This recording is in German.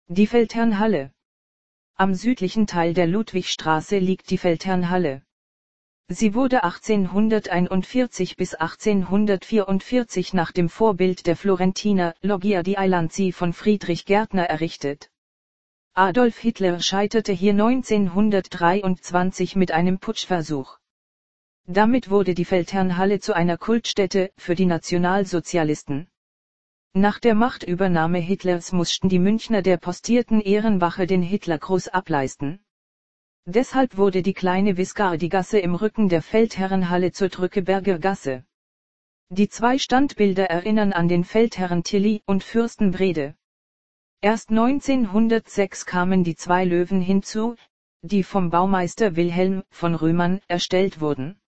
Die Feldherrnhalle. Am südlichen Teil der Ludwigstraße liegt die Feldherrnhalle. Sie wurde 1841 bis 1844 nach dem Vorbild der Florentiner Loggia di Eilanzi von Friedrich Gärtner errichtet. Adolf Hitler scheiterte hier 1923 mit einem Putschversuch. Damit wurde die Feldherrnhalle zu einer Kultstätte für die Nationalsozialisten. Nach der Machtübernahme Hitlers mussten die Münchner der postierten Ehrenwache den Hitlergruß ableisten. Deshalb wurde die kleine Viscardi-Gasse im Rücken der Feldherrnhalle zur Drückeberger Gasse. Die zwei Standbilder erinnern an den Feldherren Tilly und Fürsten Wrede. Erst 1906 kamen die zwei Löwen hinzu, die vom Baumeister Wilhelm von Römern erstellt wurden.